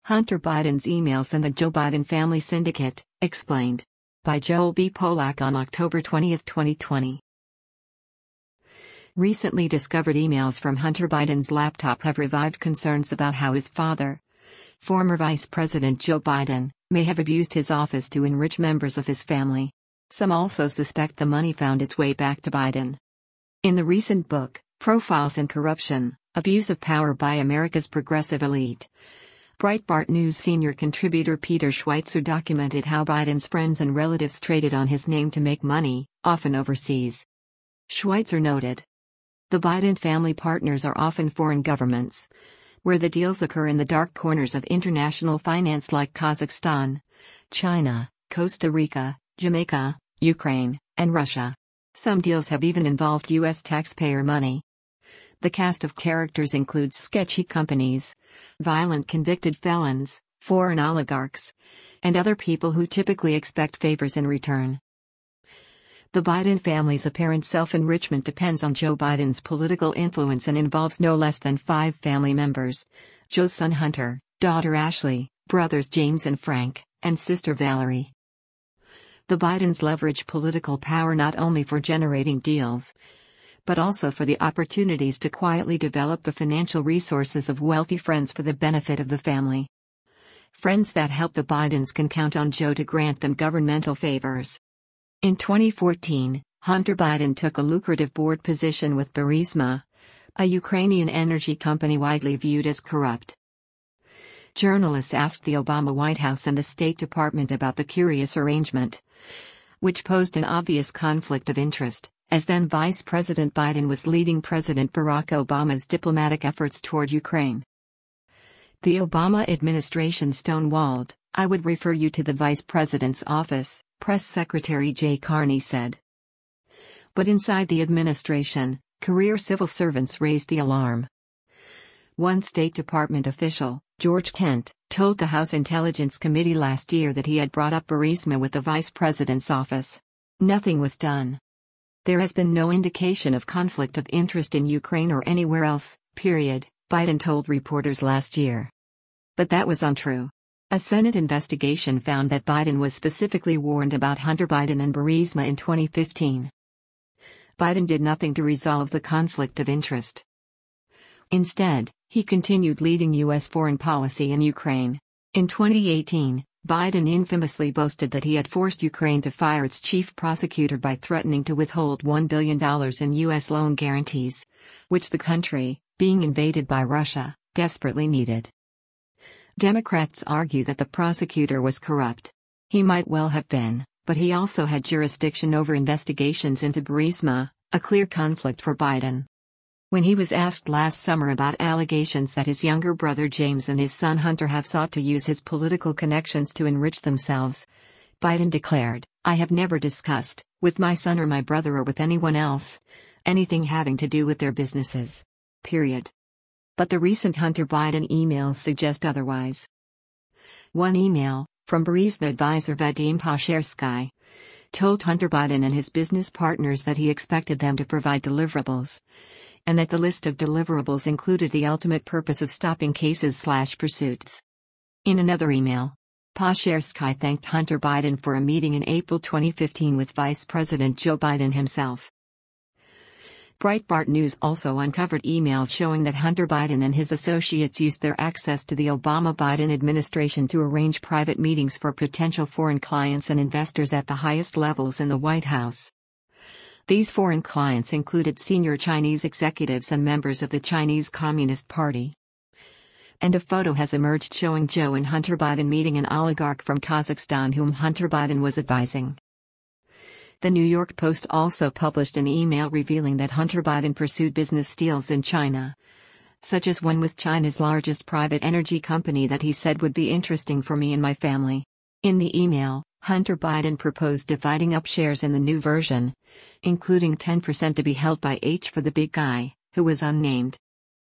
Hunter Biden's emails and the Joe Biden Family Syndicate, explained. By Joel B. Polak on October 20, 2020. Recently discovered emails from Hunter Biden's laptop have revived concerns about how his father, former Vice President Joe Biden, may have abused his office to enrich members of his family. Some also suspect the money found its way back to Biden. In the recent book, Profiles in Corruption, Abuse of Power by America's Progressive Elite, Breitbart News senior contributor Peter Schweitzer documented how Biden's friends and relatives traded on his name to make money, often overseas. Schweitzer noted, the Biden family partners are often foreign governments, where the deals occur in the dark corners of international finance like Kazakhstan, China, Costa Rica, Jamaica, Ukraine, and Russia. Some deals have even involved U.S. taxpayer money. The cast of characters includes sketchy companies, violent convicted felons, foreign oligarchs, and other people who typically expect favors in return. The Biden family's apparent self-enrichment depends on Joe Biden's political influence and involves no less than 5 family members: Joe's son Hunter, daughter Ashley, brothers James and Frank, and sister Valerie. The Bidens leverage political power not only for generating deals, but also for the opportunities to quietly develop the financial resources of wealthy friends for the benefit of the family. Friends that help the Bidens can count on Joe to grant them governmental favors. In 2014, Hunter Biden took a lucrative board position with Burisma, a Ukrainian energy company widely viewed as corrupt. Journalists asked the Obama White House and the State Department about the curious arrangement, which posed an obvious conflict of interest, as then Vice President Biden was leading President Barack Obama's diplomatic efforts toward Ukraine. The Obama administration stonewalled. I would refer you to the Vice President's office, Press Secretary Jay Carney said. But inside the administration, career civil servants raised the alarm. One State Department official, George Kent, told the House Intelligence Committee last year that he had brought up Burisma with the Vice President's office. Nothing was done. There has been no indication of conflict of interest in Ukraine or anywhere else, period, Biden told reporters last year. But that was untrue. A Senate investigation found that Biden was specifically warned about Hunter Biden and Burisma in 2015. Biden did nothing to resolve the conflict of interest. Instead, he continued leading U.S. foreign policy in Ukraine. In 2018, Biden infamously boasted that he had forced Ukraine to fire its chief prosecutor by threatening to withhold $1 billion in U.S. loan guarantees, which the country, being invaded by Russia, desperately needed. Democrats argue that the prosecutor was corrupt. He might well have been, but he also had jurisdiction over investigations into Burisma, a clear conflict for Biden. When he was asked last summer about allegations that his younger brother James and his son Hunter have sought to use his political connections to enrich themselves, Biden declared, I have never discussed, with my son or my brother or with anyone else, anything having to do with their businesses. Period. But the recent Hunter Biden emails suggest otherwise. One email, from Burisma advisor Vadim Pashersky, told Hunter Biden and his business partners that he expected them to provide deliverables, and that the list of deliverables included the ultimate purpose of stopping cases/pursuits. In another email, Pashersky thanked Hunter Biden for a meeting in April 2015 with Vice President Joe Biden himself. Breitbart News also uncovered emails showing that Hunter Biden and his associates used their access to the Obama-Biden administration to arrange private meetings for potential foreign clients and investors at the highest levels in the White House. These foreign clients included senior Chinese executives and members of the Chinese Communist Party. And a photo has emerged showing Joe and Hunter Biden meeting an oligarch from Kazakhstan whom Hunter Biden was advising. The New York Post also published an email revealing that Hunter Biden pursued business deals in China, such as one with China's largest private energy company that he said would be interesting for me and my family. In the email, Hunter Biden proposed dividing up shares in the new version, including 10% to be held by H for the big guy, who was unnamed.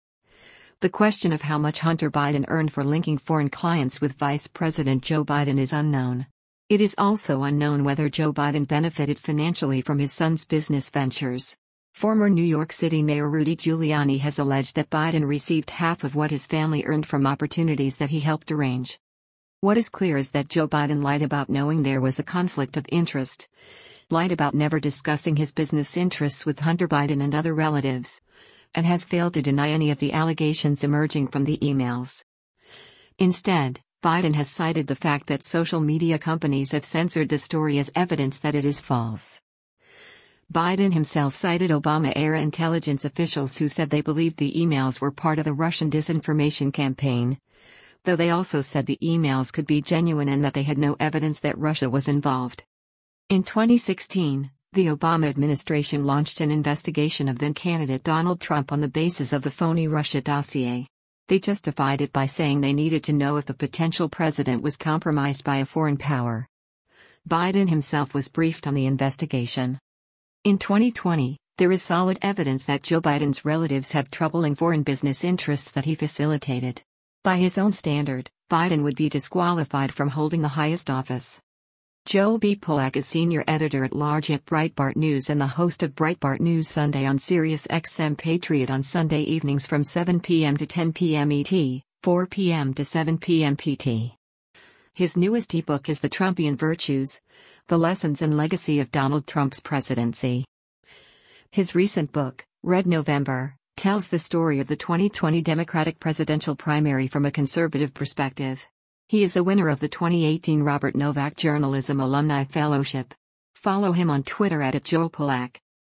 The question of how much Hunter Biden earned for linking foreign clients with Vice President Joe Biden is unknown. It is also unknown whether Joe Biden benefited financially from his son's business ventures. Former New York City Mayor Rudy Giuliani has alleged that Biden received half of what his family earned from opportunities that he helped arrange. What is clear is that Joe Biden lied about knowing there was a conflict of interest, lied about never discussing his business interests with Hunter Biden and other relatives, and has failed to deny any of the allegations emerging from the emails. Instead, Biden has cited the fact that social media companies have censored the story as evidence that it is false. Biden himself cited Obama-era intelligence officials who said they believed the emails were part of a Russian disinformation campaign, though they also said the emails could be genuine and that they had no evidence that Russia was involved. In 2016, the Obama administration launched an investigation of then-candidate Donald Trump on the basis of the phony Russia dossier. They justified it by saying they needed to know if the potential president was compromised by a foreign power. Biden himself was briefed on the investigation. In 2020, there is solid evidence that Joe Biden's relatives have troubling foreign business interests that he facilitated. By his own standard, Biden would be disqualified from holding the highest office. Joe B. Polak is senior editor-at-large at Breitbart News and the host of Breitbart News Sunday on Sirius XM Patriot on Sunday evenings from 7 p.m. to 10 p.m. ET, 4 p.m. to 7 p.m. PT. His newest ebook is The Trumpian Virtues: The Lessons and Legacy of Donald Trump's Presidency. His recent book, Red November, tells the story of the 2020 Democratic presidential primary from a conservative perspective. He is a winner of the 2018 Robert Novak Journalism Alumni Fellowship. Follow him on Twitter @JoePolak.